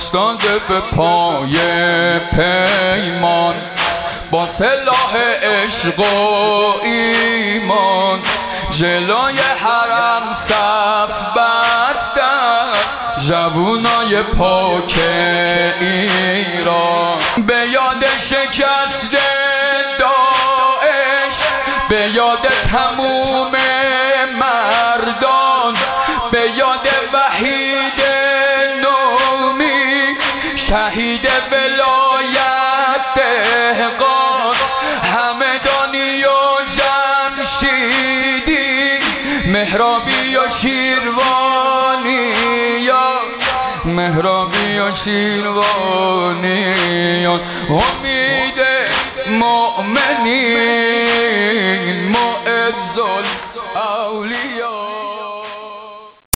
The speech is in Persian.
ایستاده به پای پیمان، با سلاح عشق و ایمان جلوی حرم صف بستن جوونای پاک ایران. به یاد شکست داعش، به یاد تموم مردان، به یاد وحید نومی شهید ولایت دهقان، همدانی و جمشیدی، مهرابی و شیروانی، مهرابی و شیروانیان، امید مؤمنین معز